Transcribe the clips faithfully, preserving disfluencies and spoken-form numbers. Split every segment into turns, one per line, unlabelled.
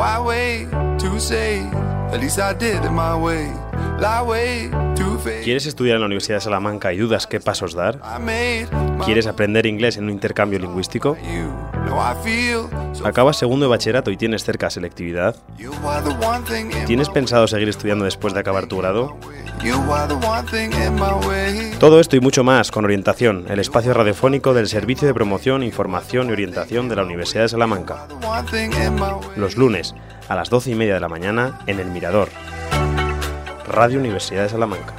Why wait to say, at least I did it my way. Lie way to face.
¿Quieres estudiar en la Universidad de Salamanca y dudas qué pasos dar? ¿Quieres aprender inglés en un intercambio lingüístico? ¿Acabas segundo de bachillerato y tienes cerca selectividad? ¿Tienes pensado seguir estudiando después de acabar tu grado? Todo esto y mucho más con Orientación, el espacio radiofónico del Servicio de Promoción, Información y Orientación de la Universidad de Salamanca. Los lunes a las doce y media de la mañana en El Mirador, Radio Universidad de Salamanca.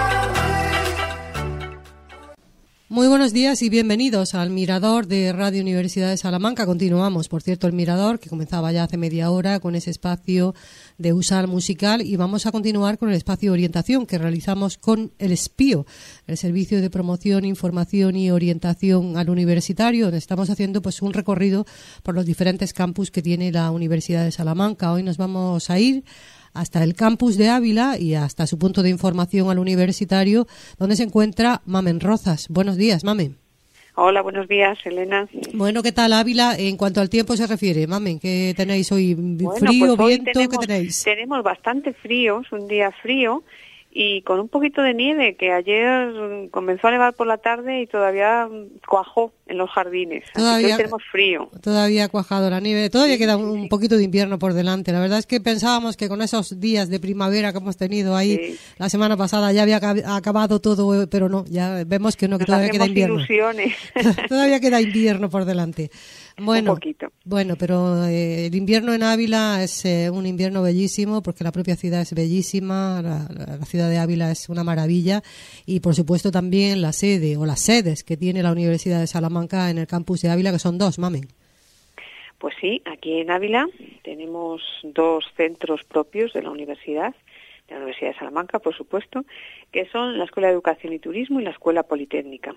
Muy buenos días y bienvenidos al Mirador de Radio Universidad de Salamanca. Continuamos, por cierto, el Mirador, que comenzaba ya hace media hora con ese espacio de Usal musical, y vamos a continuar con el espacio de orientación que realizamos con el Espío, el Servicio de Promoción, Información y Orientación al Universitario, donde estamos haciendo pues un recorrido por los diferentes campus que tiene la Universidad de Salamanca. Hoy nos vamos a ir hasta el campus de Ávila y hasta su punto de información al universitario, donde se encuentra Mamen Rozas. Buenos días, Mamen.
Hola, buenos días, Elena.
Bueno, ¿qué tal Ávila en cuanto al tiempo se refiere? Mamen, ¿qué tenéis hoy?
Bueno,
¿Frío,
pues hoy
viento?
tenemos,
¿Qué tenéis?
Tenemos bastante frío, es un día frío y con un poquito de nieve, que ayer comenzó a nevar por la tarde y todavía cuajó en los jardines.
Todavía,
así que hoy tenemos frío.
Todavía ha cuajado la nieve, todavía queda un, un poquito de invierno por delante. La verdad es que pensábamos que con esos días de primavera que hemos tenido ahí sí. la semana pasada ya había acabado todo, pero no, ya vemos que no, que
Nos
todavía queda invierno.
Ilusiones.
Todavía queda invierno por delante. Bueno,
un poquito.
Bueno, pero eh, el invierno en Ávila es eh, un invierno bellísimo, porque la propia ciudad es bellísima, la, la, la ciudad de Ávila es una maravilla, y por supuesto también la sede o las sedes que tiene la Universidad de Salamanca en el campus de Ávila, que son dos, Mamen.
Pues sí, aquí en Ávila tenemos dos centros propios de la universidad, de la Universidad de Salamanca, por supuesto, que son la Escuela de Educación y Turismo y la Escuela Politécnica.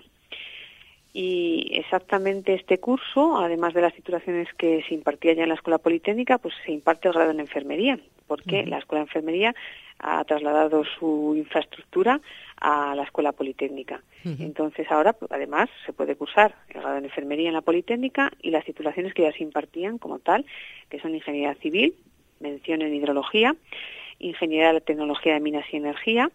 Y exactamente este curso, además de las titulaciones que se impartía ya en la Escuela Politécnica, pues se imparte el grado en Enfermería, porque uh-huh. la Escuela de Enfermería ha trasladado su infraestructura a la Escuela Politécnica. Uh-huh. Entonces ahora, además, se puede cursar el grado en Enfermería en la Politécnica y las titulaciones que ya se impartían como tal, que son Ingeniería Civil, mención en Hidrología, Ingeniería de la Tecnología de Minas y Energía,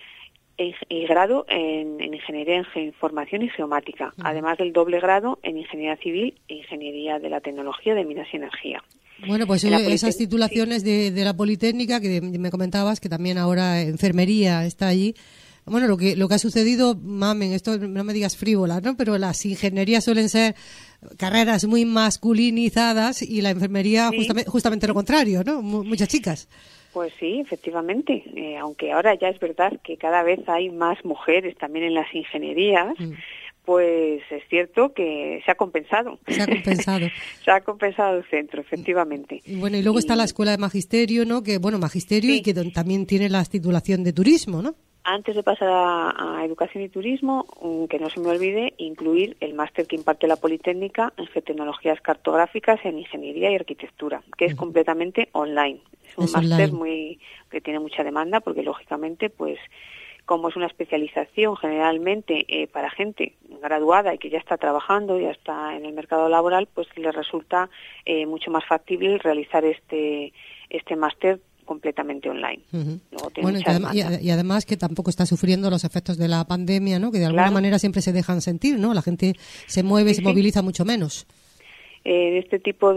y grado en, en Ingeniería en Información y Geomática, uh-huh. además del doble grado en Ingeniería Civil e Ingeniería de la Tecnología de Minas y Energía.
Bueno, pues esas titulaciones sí. de, de la Politécnica, que me comentabas, que también ahora Enfermería está allí. Bueno, lo que lo que ha sucedido, Mamen, esto no me digas frívola, ¿no? Pero las ingenierías suelen ser carreras muy masculinizadas y la enfermería sí. justamente, justamente lo contrario, ¿no? M- muchas chicas.
Pues sí, efectivamente, eh, aunque ahora ya es verdad que cada vez hay más mujeres también en las ingenierías, mm. pues es cierto que se ha compensado.
Se ha compensado.
se ha compensado el centro, efectivamente.
Y bueno, y luego y... está la Escuela de Magisterio, ¿no? Que bueno, Magisterio sí. y que también tiene la titulación de Turismo, ¿no?
Antes de pasar a, a Educación y Turismo, um, que no se me olvide incluir el máster que imparte la Politécnica en Geotecnologías Cartográficas en Ingeniería y Arquitectura, que es uh-huh. completamente online. Es un es máster muy que tiene mucha demanda porque, lógicamente, pues como es una especialización generalmente eh, para gente graduada y que ya está trabajando, ya está en el mercado laboral, pues le resulta eh, mucho más factible realizar este este máster completamente online. Uh-huh. Luego tiene
bueno,
mucha
y, adem- y además que tampoco está sufriendo los efectos de la pandemia, ¿no? Que de alguna
claro.
manera siempre se dejan sentir, ¿no? La gente se mueve, sí, se sí. moviliza mucho menos.
Eh, este tipo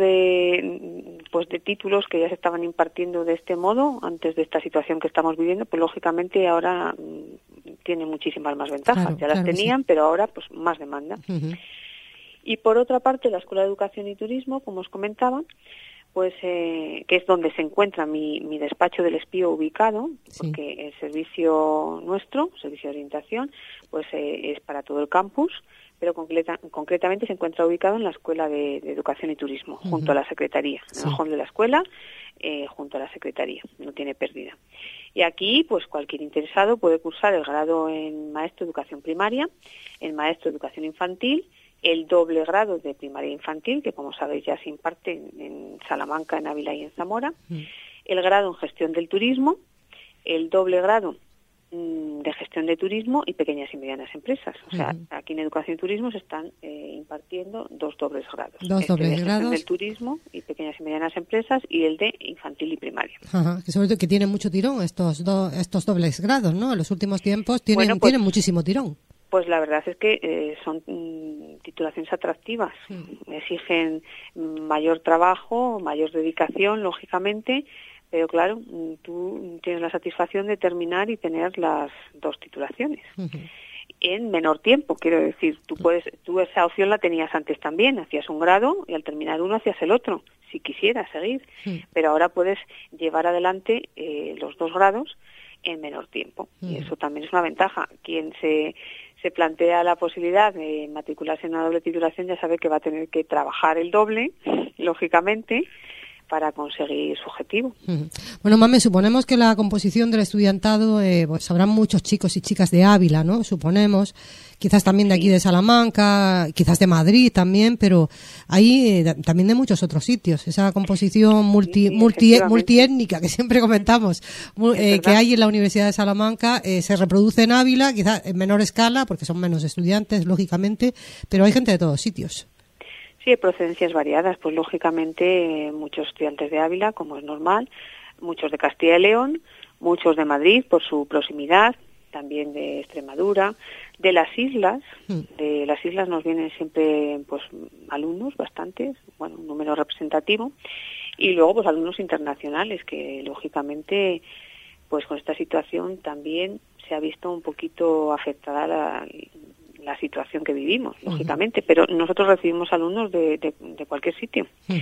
de pues de títulos que ya se estaban impartiendo de este modo antes de esta situación que estamos viviendo, pues lógicamente ahora mm, tiene muchísimas más ventajas. Claro, ya las claro, tenían, sí. pero ahora pues más demanda. Uh-huh. Y por otra parte, la Escuela de Educación y Turismo, como os comentaba, pues eh, que es donde se encuentra mi, mi despacho del Espío ubicado, porque sí. el servicio nuestro, servicio de orientación, pues eh, es para todo el campus, pero concreta, concretamente se encuentra ubicado en la Escuela de, de Educación y Turismo, uh-huh. junto a la Secretaría, sí. en el hall de la escuela, eh, junto a la Secretaría, no tiene pérdida. Y aquí, pues cualquier interesado puede cursar el grado en Maestro de Educación Primaria, en Maestro de Educación Infantil, el doble grado de primaria infantil, que como sabéis ya se imparte en, en Salamanca, en Ávila y en Zamora, mm. el grado en Gestión del Turismo, el doble grado de gestión de turismo y pequeñas y medianas empresas. O sea, uh-huh. aquí en Educación y Turismo se están eh, impartiendo dos dobles grados.
Dos
este
dobles
de
grados.
Gestión del turismo y pequeñas y medianas empresas y el de infantil y primaria.
Ajá, que sobre todo que tienen mucho tirón estos do, estos dobles grados, ¿no? En los últimos tiempos tienen,
bueno, pues,
tienen muchísimo tirón.
Pues la verdad es que eh, son mm, titulaciones atractivas. Mm. Exigen mayor trabajo, mayor dedicación, lógicamente, pero claro, tú tienes la satisfacción de terminar y tener las dos titulaciones. Uh-huh. En menor tiempo, quiero decir, tú puedes, tú esa opción la tenías antes también, hacías un grado y al terminar uno hacías el otro, si quisieras seguir, uh-huh. pero ahora puedes llevar adelante eh, los dos grados en menor tiempo, uh-huh. y eso también es una ventaja. Quien se se plantea la posibilidad de matricularse en una doble titulación ya sabe que va a tener que trabajar el doble, lógicamente, para conseguir su objetivo.
Bueno, Mame, suponemos que la composición del estudiantado, eh, pues habrán muchos chicos y chicas de Ávila, ¿no? Suponemos, quizás también de aquí de Salamanca, quizás de Madrid también, pero hay eh, también de muchos otros sitios. Esa composición multi, sí, multi, multiétnica que siempre comentamos, eh, que hay en la Universidad de Salamanca, eh, se reproduce en Ávila, quizás en menor escala, porque son menos estudiantes, lógicamente, pero hay gente de todos sitios.
Sí, hay procedencias variadas, pues lógicamente muchos estudiantes de Ávila, como es normal, muchos de Castilla y León, muchos de Madrid por su proximidad, también de Extremadura, de las islas, de las islas nos vienen siempre pues alumnos bastantes, bueno, un número representativo, y luego pues alumnos internacionales que lógicamente pues con esta situación también se ha visto un poquito afectada la la situación que vivimos, lógicamente, uh-huh. pero nosotros recibimos alumnos de, de, de cualquier sitio. Uh-huh.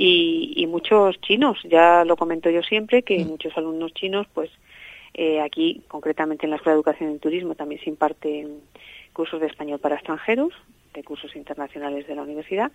y, y muchos chinos, ya lo comento yo siempre, que uh-huh. muchos alumnos chinos, pues eh, aquí, concretamente en la Escuela de Educación y Turismo, también se imparten cursos de español para extranjeros, de cursos internacionales de la universidad,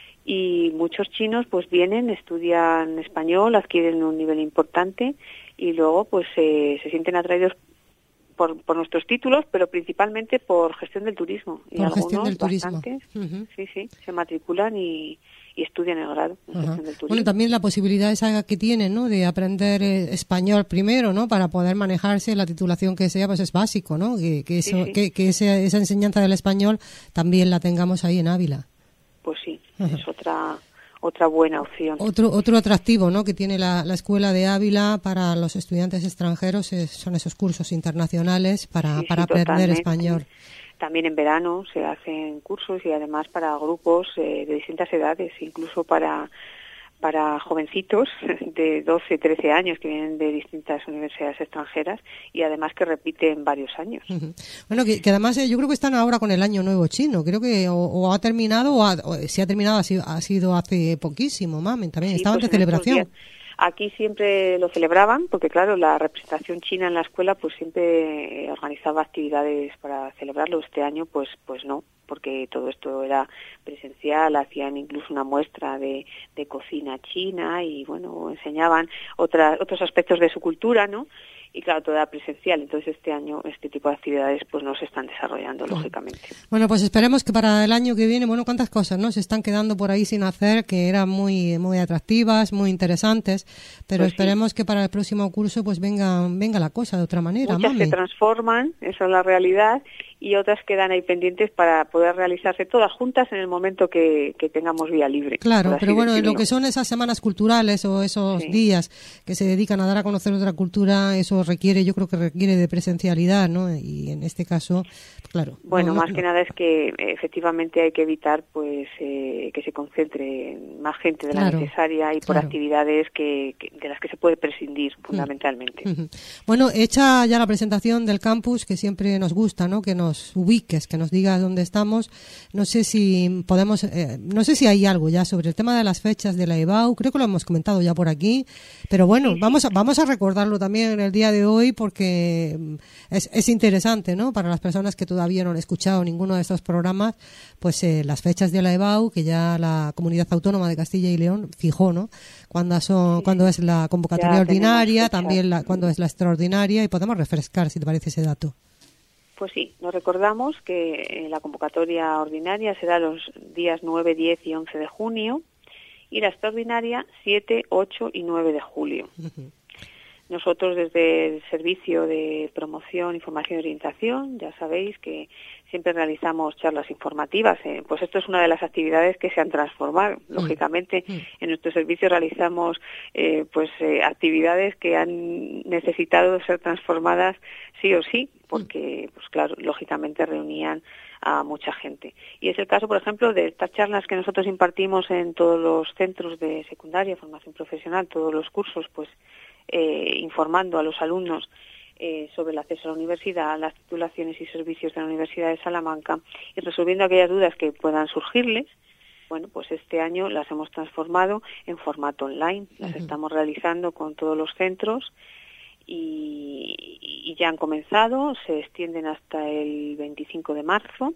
y muchos chinos pues vienen, estudian español, adquieren un nivel importante y luego pues eh, se sienten atraídos Por, por nuestros títulos, pero principalmente por gestión del turismo. Y
por
algunos,
gestión del turismo.
Bastantes, uh-huh. sí, sí, se matriculan y, y estudian el grado en uh-huh. gestión del turismo.
Bueno, también la posibilidad esa que tienen, ¿no?, de aprender eh, español primero, ¿no?, para poder manejarse la titulación que sea, pues es básico, ¿no?, que, que, eso, sí, sí. que, que esa, esa enseñanza del español también la tengamos ahí en Ávila.
Pues sí, uh-huh. es otra... otra buena opción.
Otro otro atractivo, ¿no?, que tiene la, la Escuela de Ávila para los estudiantes extranjeros es, son esos cursos internacionales para, sí, para sí, aprender español.
También en verano se hacen cursos y además para grupos eh, de distintas edades, incluso para para jovencitos de doce, trece años que vienen de distintas universidades extranjeras y además que repiten varios años. Uh-huh.
Bueno, que, que además eh, yo creo que están ahora con el Año Nuevo Chino, creo que o, o ha terminado o, ha, o si ha terminado ha sido, ha sido hace poquísimo, mamen, también sí, estaban pues de celebración.
Aquí siempre lo celebraban porque claro, la representación china en la escuela pues siempre organizaba actividades para celebrarlo. Este año pues pues no, porque todo esto era presencial, hacían incluso una muestra de, de cocina china y bueno, enseñaban otras otros aspectos de su cultura, ¿no? Y claro, todo era presencial, entonces este año este tipo de actividades pues no se están desarrollando, claro. lógicamente.
Bueno, pues esperemos que para el año que viene, bueno, cuántas cosas, ¿no?, se están quedando por ahí sin hacer, que eran muy muy atractivas, muy interesantes, pero pues esperemos sí. que para el próximo curso pues venga venga la cosa de otra manera.
Muchas
mami.
se transforman, esa es la realidad, y otras quedan ahí pendientes para poder realizarse todas juntas en el momento que, que tengamos vía libre.
Claro, pero bueno, decirlo. Lo que son esas semanas culturales o esos sí. días que se dedican a dar a conocer otra cultura, eso requiere, yo creo que requiere de presencialidad, ¿no? Y en este caso, claro.
Bueno,
no,
más
no,
que
no.
nada es que efectivamente hay que evitar pues eh, que se concentre más gente de la
claro,
necesaria y por
claro.
actividades que, que de las que se puede prescindir fundamentalmente.
Uh-huh. Bueno, hecha ya la presentación del campus, que siempre nos gusta, ¿no?, que nos ubiques, que nos digas dónde estamos. No sé si podemos, eh, no sé si hay algo ya sobre el tema de las fechas de la E B A U, creo que lo hemos comentado ya por aquí, pero bueno, sí, vamos a, vamos a recordarlo también en el día de hoy porque es, es interesante, ¿no?, para las personas que todavía no han escuchado ninguno de estos programas, pues eh, las fechas de la E B A U, que ya la Comunidad Autónoma de Castilla y León fijó, ¿no?, cuando son, sí. cuando es la convocatoria ya ordinaria, también la, cuando es la extraordinaria, y podemos refrescar, si te parece, ese dato.
Pues sí, nos recordamos que la convocatoria ordinaria será los días nueve, diez y once de junio y la extraordinaria siete, ocho y nueve de julio. Uh-huh. nosotros desde el Servicio de Promoción, Información y Orientación, ya sabéis que siempre realizamos charlas informativas. Eh, pues esto es una de las actividades que se han transformado. Lógicamente, mm. en nuestro servicio realizamos eh, pues eh, actividades que han necesitado ser transformadas sí o sí, porque, pues claro, lógicamente reunían a mucha gente. Y es el caso, por ejemplo, de estas charlas que nosotros impartimos en todos los centros de secundaria, formación profesional, todos los cursos, pues eh, informando a los alumnos eh, sobre el acceso a la universidad, las titulaciones y servicios de la Universidad de Salamanca y resolviendo aquellas dudas que puedan surgirles. Bueno, pues este año las hemos transformado en formato online. Las uh-huh. estamos realizando con todos los centros y, y ya han comenzado, se extienden hasta el veinticinco de marzo.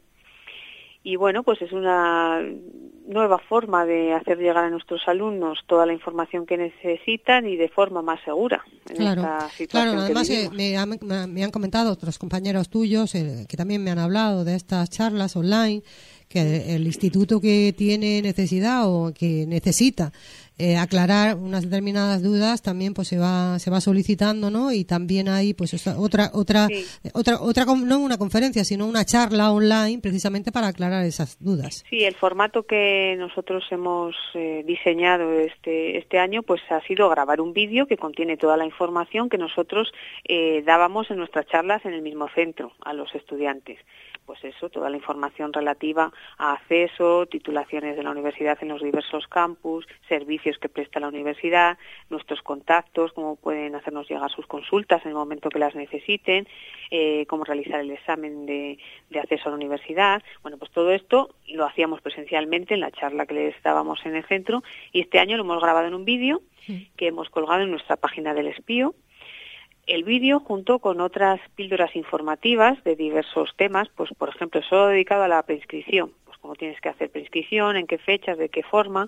Y bueno, pues es una nueva forma de hacer llegar a nuestros alumnos toda la información que necesitan y de forma más segura en
claro,
esta situación.
Claro, además
que
eh, me, han, me han comentado otros compañeros tuyos eh, que también me han hablado de estas charlas online, que el instituto que tiene necesidad o que necesita eh, aclarar unas determinadas dudas también pues se va se va solicitando, ¿no? Y también hay pues otra otra sí. otra otra no una conferencia sino una charla online precisamente para aclarar esas dudas.
Sí, el formato que nosotros hemos eh, diseñado este este año pues ha sido grabar un vídeo que contiene toda la información que nosotros eh, dábamos en nuestras charlas en el mismo centro a los estudiantes. Pues eso, toda la información relativa a acceso, titulaciones de la universidad en los diversos campus, servicios que presta la universidad, nuestros contactos, cómo pueden hacernos llegar sus consultas en el momento que las necesiten, eh, cómo realizar el examen de, de acceso a la universidad. Bueno, pues todo esto lo hacíamos presencialmente en la charla que les dábamos en el centro y este año lo hemos grabado en un vídeo que hemos colgado en nuestra página del Espío. El vídeo, junto con otras píldoras informativas de diversos temas, pues por ejemplo, solo dedicado a la preinscripción, pues cómo tienes que hacer preinscripción, en qué fechas, de qué forma,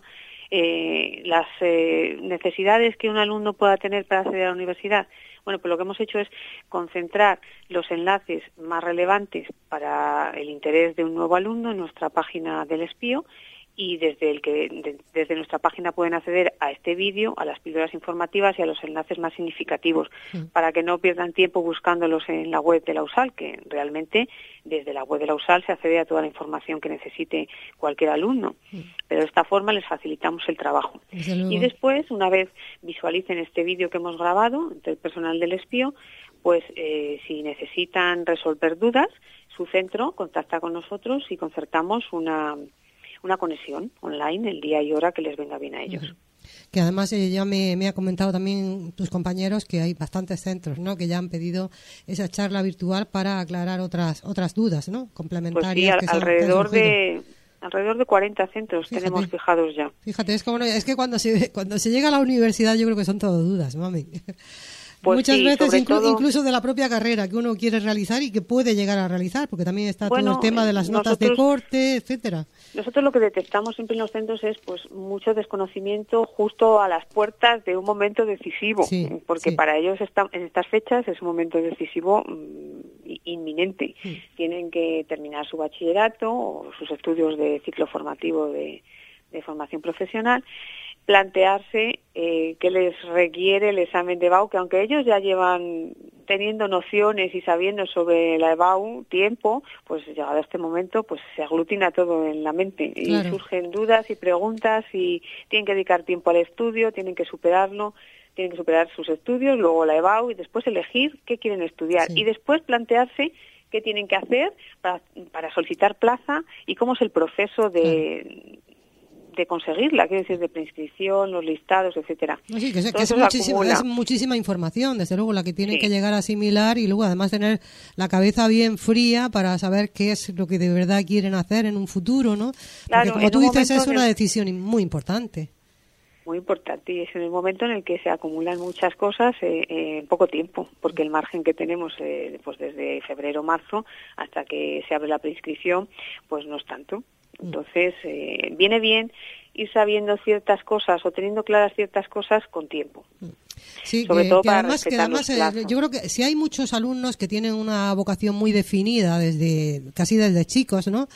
eh, las eh, necesidades que un alumno pueda tener para acceder a la universidad. Bueno, pues lo que hemos hecho es concentrar los enlaces más relevantes para el interés de un nuevo alumno en nuestra página del Espío. Y desde el que de, desde nuestra página pueden acceder a este vídeo, a las píldoras informativas y a los enlaces más significativos, sí. para que no pierdan tiempo buscándolos en la web de la U S A L, que realmente desde la web de la U S A L se accede a toda la información que necesite cualquier alumno. Sí. Pero de esta forma les facilitamos el trabajo. Y después, una vez visualicen este vídeo que hemos grabado entre el personal del Espío, pues eh, si necesitan resolver dudas, su centro contacta con nosotros y concertamos una una conexión online el día y hora que les venga bien a ellos. Uh-huh.
Que además eh, ya me, me ha comentado también tus compañeros que hay bastantes centros, ¿no? Que ya han pedido esa charla virtual para aclarar otras otras dudas, ¿no? Complementarias.
Pues sí, al,
que
alrededor son, de alrededor de cuarenta centros fíjate, tenemos fijados ya.
Fíjate, es que bueno, es que cuando se cuando se llega a la universidad yo creo que son todo dudas, mami. Pues muchas sí, veces inclu- todo... incluso de la propia carrera que uno quiere realizar y que puede llegar a realizar, porque también está bueno, todo el tema de las notas de corte, etcétera.
Nosotros lo que detectamos siempre en los centros es pues mucho desconocimiento justo a las puertas de un momento decisivo, sí, porque sí. para ellos está, en estas fechas es un momento decisivo mmm, inminente. Sí. Tienen que terminar su bachillerato o sus estudios de ciclo formativo de, de formación profesional, plantearse eh, qué les requiere el examen de E B A U, que aunque ellos ya llevan teniendo nociones y sabiendo sobre la E B A U tiempo, pues llegado a este momento pues se aglutina todo en la mente claro. y surgen dudas y preguntas y tienen que dedicar tiempo al estudio, tienen que superarlo, tienen que superar sus estudios, luego la E B A U y después elegir qué quieren estudiar sí. y después plantearse qué tienen que hacer para, para solicitar plaza y cómo es el proceso de... Claro. de conseguirla, quiero decir, de preinscripción, los listados, etcétera.
No, sí, que, es, que es, muchísima, es muchísima información, desde luego, la que tienen sí. que llegar a asimilar y luego además tener la cabeza bien fría para saber qué es lo que de verdad quieren hacer en un futuro, ¿no?
Claro,
porque como tú dices, es una el... decisión muy importante.
Muy importante, y es en el momento en el que se acumulan muchas cosas eh, eh, en poco tiempo, porque el margen que tenemos eh, pues desde febrero, marzo, hasta que se abre la preinscripción, pues no es tanto. Entonces, eh, viene bien ir sabiendo ciertas cosas o teniendo claras ciertas cosas con tiempo.
Sí, sobre que, todo que para además, que además eh, yo creo que si hay muchos alumnos que tienen una vocación muy definida desde casi desde chicos, ¿no?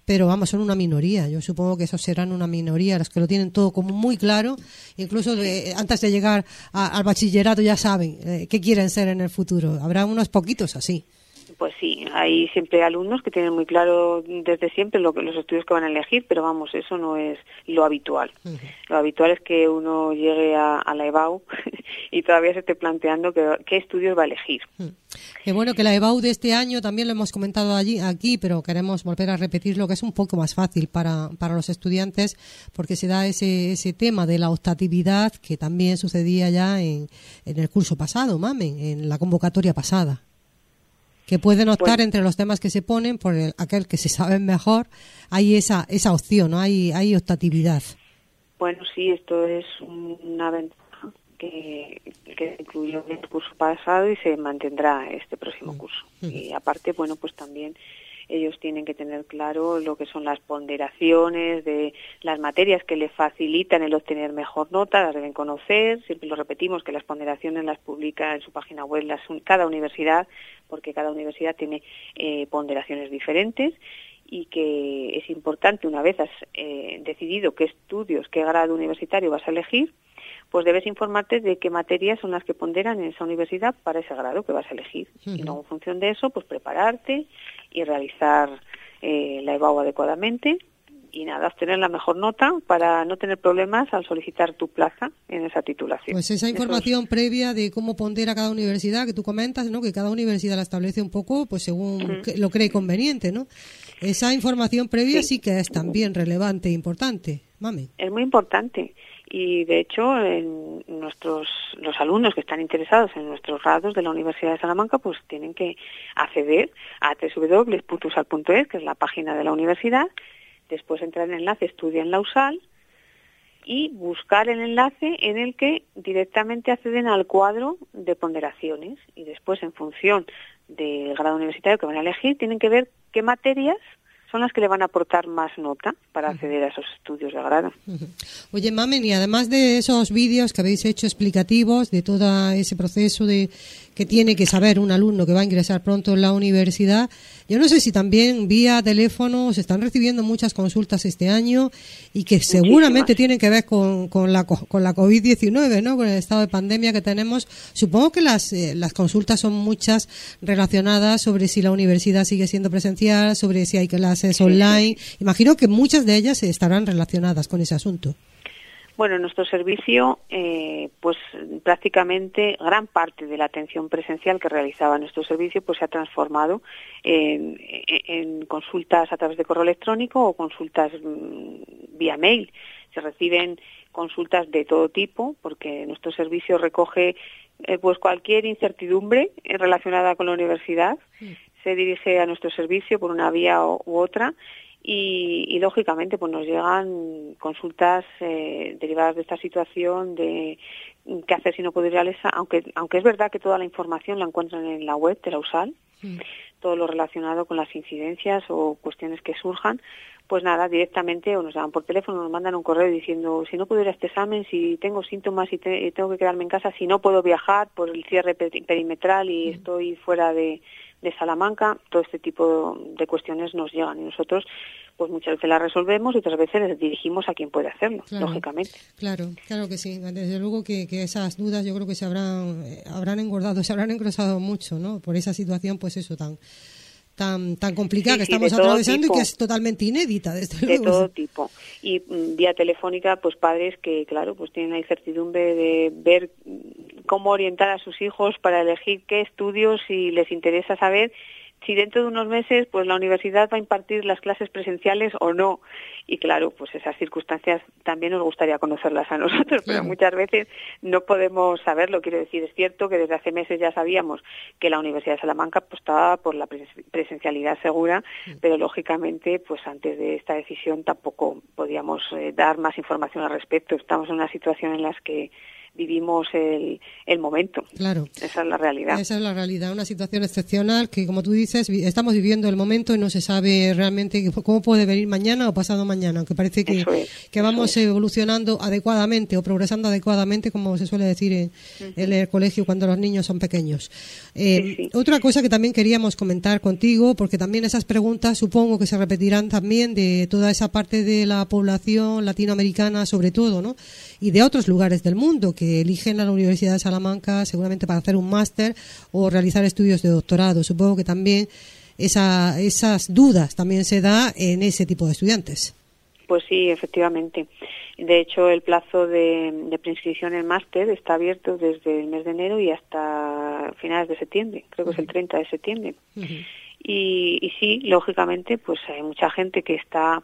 pero vamos, son una minoría. Yo supongo que esos serán una minoría, los que lo tienen todo como muy claro, incluso de, antes de llegar a, al bachillerato ya saben eh, qué quieren ser en el futuro. Habrá unos poquitos así.
Pues sí, hay siempre alumnos que tienen muy claro desde siempre lo que, los estudios que van a elegir, pero vamos, eso no es lo habitual. Uh-huh. Lo habitual es que uno llegue a, a la EBAU y todavía se esté planteando que, qué estudios va a elegir.
Uh-huh. Qué bueno que la EBAU de este año también lo hemos comentado allí aquí, pero queremos volver a repetirlo, que es un poco más fácil para, para los estudiantes, porque se da ese, ese tema de la optatividad que también sucedía ya en, en el curso pasado, mamen, en la convocatoria pasada. Que pueden optar bueno. entre los temas que se ponen por el, aquel que se sabe mejor, hay esa esa opción, ¿no? Hay hay optatividad.
Bueno, sí, esto es una ventaja que, que incluyó en el curso pasado y se mantendrá este próximo curso. Uh-huh. Y aparte, bueno, pues también ellos tienen que tener claro lo que son las ponderaciones de las materias que les facilitan el obtener mejor nota, las deben conocer. Siempre lo repetimos que las ponderaciones las publica en su página web las, cada universidad, porque cada universidad tiene eh, ponderaciones diferentes, y que es importante, una vez has eh, decidido qué estudios, qué grado universitario vas a elegir, pues debes informarte de qué materias son las que ponderan en esa universidad para ese grado que vas a elegir. Uh-huh. Y luego, en función de eso, pues prepararte y realizar eh, la EBAU adecuadamente y nada, obtener la mejor nota para no tener problemas al solicitar tu plaza en esa titulación.
Pues esa información es... previa de cómo pondera cada universidad, que tú comentas, ¿no? Que cada universidad la establece un poco pues según uh-huh. que lo cree conveniente, ¿no? Esa información previa sí, sí que es también relevante e importante, mami.
Es muy importante. Y de hecho, en nuestros los alumnos que están interesados en nuestros grados de la Universidad de Salamanca, pues tienen que acceder a doble u doble u doble u punto usal punto es, que es la página de la universidad, después entrar en el enlace Estudia en la USAL y buscar el enlace en el que directamente acceden al cuadro de ponderaciones, y después, en función del grado universitario que van a elegir, tienen que ver qué materias son las que le van a aportar más nota para acceder a esos estudios de grado.
Oye, Mamen, y además de esos vídeos que habéis hecho explicativos de todo ese proceso de que tiene que saber un alumno que va a ingresar pronto en la universidad, yo no sé si también vía teléfono se están recibiendo muchas consultas este año y que Muchísimas. seguramente tienen que ver con, con la con la covid diecinueve, ¿no? Con el estado de pandemia que tenemos. Supongo que las eh, las consultas son muchas relacionadas sobre si la universidad sigue siendo presencial, sobre si hay clases online. Imagino que muchas de ellas estarán relacionadas con ese asunto.
Bueno, en nuestro servicio, eh, pues prácticamente gran parte de la atención presencial que realizaba nuestro servicio pues se ha transformado en, en consultas a través de correo electrónico o consultas mmm, vía mail. Se reciben consultas de todo tipo porque nuestro servicio recoge eh, pues cualquier incertidumbre relacionada con la universidad. Sí. Se dirige a nuestro servicio por una vía u otra. Y, y lógicamente pues nos llegan consultas eh, derivadas de esta situación de qué hacer si no puedo ir a la ESA, aunque aunque es verdad que toda la información la encuentran en la web de la USAL, sí. Todo lo relacionado con las incidencias o cuestiones que surjan, pues nada, directamente o nos llaman por teléfono, nos mandan un correo diciendo si no puedo ir a este examen, si tengo síntomas y te, tengo que quedarme en casa, si no puedo viajar por el cierre perimetral y sí. Estoy fuera de de Salamanca, todo este tipo de cuestiones nos llegan y nosotros pues muchas veces las resolvemos y otras veces les dirigimos a quien puede hacerlo, claro, lógicamente.
Claro, claro que sí. Desde luego que, que esas dudas yo creo que se habrán eh, habrán engordado, se habrán engrosado mucho, ¿no? Por esa situación, pues eso, tan tan tan complicada sí, que sí, estamos atravesando tipo, y que es totalmente inédita, desde luego.
De todo tipo. Y mm, vía telefónica, pues padres que, claro, pues tienen la incertidumbre de ver cómo orientar a sus hijos para elegir qué estudios, si les interesa saber si dentro de unos meses pues la universidad va a impartir las clases presenciales o no. Y claro, pues esas circunstancias también nos gustaría conocerlas a nosotros, pero sí. Muchas veces no podemos saberlo. Quiero decir, es cierto que desde hace meses ya sabíamos que la Universidad de Salamanca apostaba por la presencialidad segura, sí. Pero lógicamente pues antes de esta decisión tampoco podíamos eh, dar más información al respecto. Estamos en una situación en la que vivimos el, el momento.
Claro.
Esa es la realidad.
Esa es la realidad, una situación excepcional que, como tú dices, estamos viviendo el momento y no se sabe realmente cómo puede venir mañana o pasado mañana, aunque parece que,
es,
que vamos
es.
evolucionando adecuadamente o progresando adecuadamente, como se suele decir en, uh-huh. en el colegio cuando los niños son pequeños. Eh, sí, sí. Otra cosa que también queríamos comentar contigo, porque también esas preguntas supongo que se repetirán también de toda esa parte de la población latinoamericana, sobre todo, ¿no? Y de otros lugares del mundo que eligen a la Universidad de Salamanca seguramente para hacer un máster o realizar estudios de doctorado. Supongo que también esa, esas dudas también se da en ese tipo de estudiantes.
Pues sí, efectivamente. De hecho, el plazo de, de preinscripción en máster está abierto desde el mes de enero y hasta finales de septiembre. Creo que es el treinta de septiembre. Uh-huh. y, y sí, lógicamente, pues hay mucha gente que está,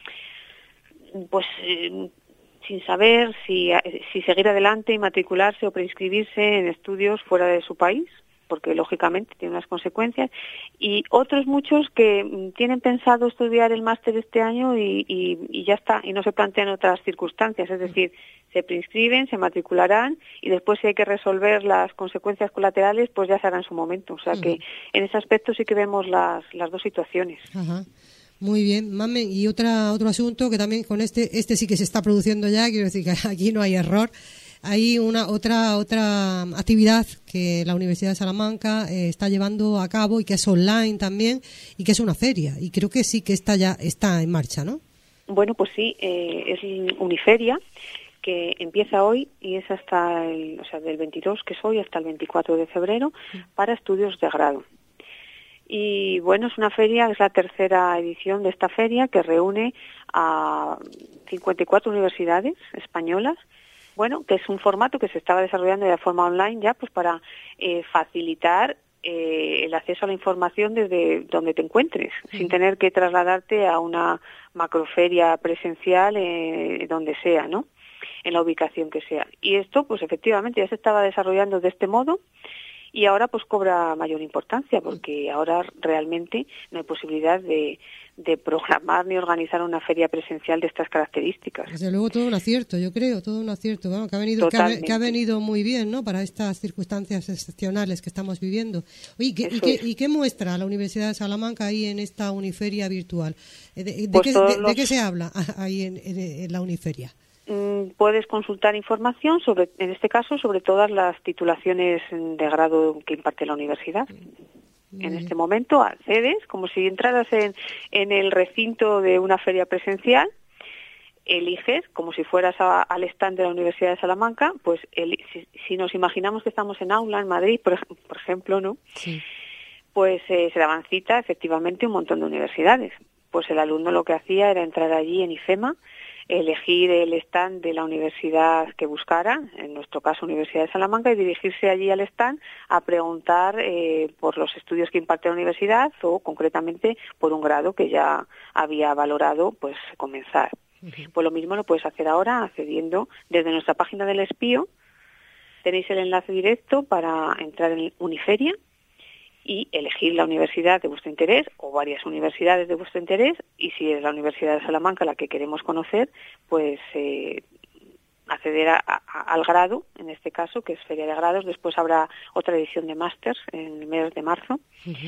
pues, eh, sin saber si, si seguir adelante y matricularse o preinscribirse en estudios fuera de su país, porque lógicamente tiene unas consecuencias, y otros muchos que tienen pensado estudiar el máster este año y, y, y ya está, y no se plantean otras circunstancias, es decir, se preinscriben, se matricularán y después si hay que resolver las consecuencias colaterales, pues ya se hará en su momento. O sea uh-huh. que en ese aspecto sí que vemos las, las dos situaciones.
Uh-huh. Muy bien, Mamen, y otra otro asunto que también con este este sí que se está produciendo ya, quiero decir que aquí no hay error. Hay una otra otra actividad que la Universidad de Salamanca eh, está llevando a cabo y que es online también y que es una feria, y creo que sí que está ya está en marcha, ¿no?
Bueno, pues sí, eh, es Uniferia, que empieza hoy y es hasta el, o sea, del veintidós, que es hoy, hasta el veinticuatro de febrero, para estudios de grado. Y bueno, es una feria, es la tercera edición de esta feria que reúne a cincuenta y cuatro universidades españolas. Bueno, que es un formato que se estaba desarrollando de forma online ya, pues para eh, facilitar eh, el acceso a la información desde donde te encuentres, sí. sin tener que trasladarte a una macroferia presencial eh, donde sea, ¿no? En la ubicación que sea. Y esto, pues efectivamente, ya se estaba desarrollando de este modo. Y ahora pues cobra mayor importancia porque ahora realmente no hay posibilidad de, de programar ni organizar una feria presencial de estas características.
Desde luego todo un acierto, yo creo, todo un acierto, bueno, que ha venido que ha, que ha venido muy bien, ¿no? Para estas circunstancias excepcionales que estamos viviendo. Oye, ¿qué, y, qué, ¿y qué muestra la Universidad de Salamanca ahí en esta Uniferia virtual? ¿De, de, pues qué, de, los... ¿De qué se habla ahí en, en, en la Uniferia?
Puedes consultar información sobre, en este caso, sobre todas las titulaciones de grado que imparte la universidad. En este momento accedes, como si entraras en, en el recinto de una feria presencial, eliges, como si fueras a, al stand de la Universidad de Salamanca, pues el, si, si nos imaginamos que estamos en aula en Madrid, por, por ejemplo, ¿no? Sí. Pues eh, se daban cita, efectivamente, un montón de universidades. Pues el alumno lo que hacía era entrar allí en IFEMA, elegir el stand de la universidad que buscara, en nuestro caso Universidad de Salamanca, y dirigirse allí al stand a preguntar eh, por los estudios que imparte la universidad o concretamente por un grado que ya había valorado pues comenzar. Uh-huh. Pues lo mismo lo puedes hacer ahora accediendo desde nuestra página del Espío. Tenéis el enlace directo para entrar en Uniferia y elegir la universidad de vuestro interés o varias universidades de vuestro interés, y si es la Universidad de Salamanca la que queremos conocer, pues eh, acceder a, a, al grado, en este caso, que es Feria de Grados. Después habrá otra edición de másters en el mes de marzo. Uh-huh.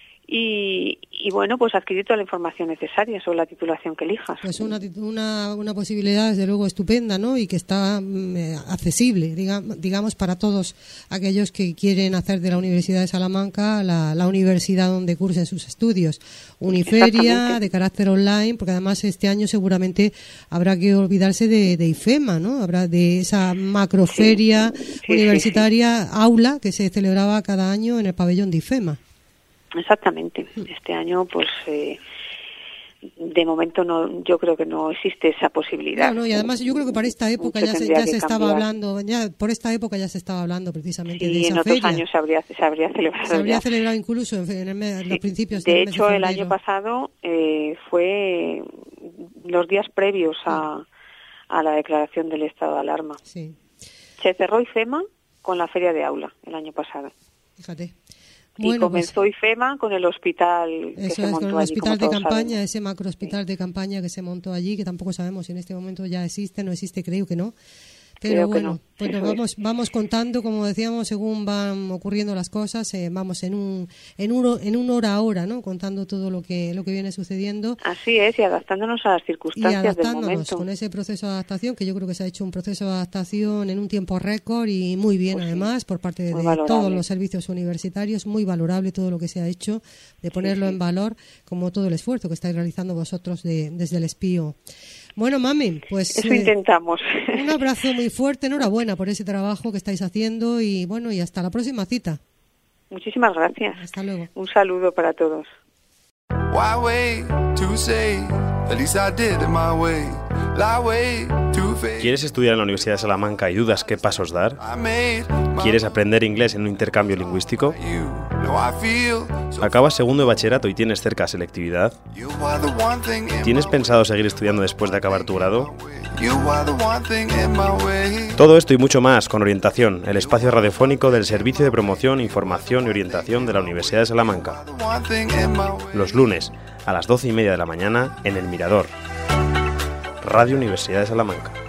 Y, y bueno, pues adquirir toda la información necesaria sobre la titulación que elijas.
Pues una, una, una posibilidad desde luego estupenda, ¿no? Y que está eh, accesible, digamos, digamos, para todos aquellos que quieren hacer de la Universidad de Salamanca la, la universidad donde cursen sus estudios. Uniferia de carácter online, porque además este año seguramente habrá que olvidarse de, de IFEMA, ¿no? Habrá de esa macroferia sí, sí, universitaria, sí, sí. aula, que se celebraba cada año en el pabellón de IFEMA.
Exactamente. Este año, pues, eh, de momento no, yo creo que no existe esa posibilidad.
No, no, y además yo creo que para esta época ya se, ya se estaba hablando, ya por esta época ya se estaba hablando precisamente
sí,
de esa
en otros
feria.
años se habría, se habría celebrado.
Se habría
ya.
celebrado incluso en, en, el, en sí. los principios
de
del
hecho,
mes de
el año pasado eh, fue los días previos a, a la declaración del estado de alarma.
Sí.
Se cerró IFEMA con la feria de aula el año pasado.
Fíjate.
Y
bueno,
comenzó
pues,
IFEMA con el hospital que
eso
se
es,
montó
con el
allí,
hospital de campaña,
sabemos.
ese macro hospital sí. de campaña que se montó allí, que tampoco sabemos si en este momento ya existe, no existe, creo que no. Pero
Creo
bueno,
que no.
bueno vamos vamos contando, como decíamos, según van ocurriendo las cosas, eh, vamos en un en uno en un hora a hora, ¿no? Contando todo lo que lo que viene sucediendo.
Así es, y adaptándonos a las circunstancias
y adaptándonos
del momento.
Con ese proceso de adaptación, que yo creo que se ha hecho un proceso de adaptación en un tiempo récord y muy bien, pues además, sí, por parte de, de todos los servicios universitarios, muy valorable todo lo que se ha hecho, de ponerlo sí, sí. en valor, como todo el esfuerzo que estáis realizando vosotros de, desde el Espío. Bueno, mami, pues
eso eh, intentamos.
Un abrazo muy fuerte, enhorabuena por ese trabajo que estáis haciendo y bueno, y hasta la próxima cita.
Muchísimas gracias.
Hasta luego.
Un saludo para todos.
Why wait to say, at least I did it my way. Lie way to face.
¿Quieres estudiar en la Universidad de Salamanca y dudas qué pasos dar? ¿Quieres aprender inglés en un intercambio lingüístico? ¿Acabas segundo de bachillerato y tienes cerca selectividad? ¿Tienes pensado seguir estudiando después de acabar tu grado? Todo esto y mucho más con Orientación, el espacio radiofónico del Servicio de Promoción, Información y Orientación de la Universidad de Salamanca. Los lunes a las doce y media de la mañana en El Mirador, Radio Universidad de Salamanca.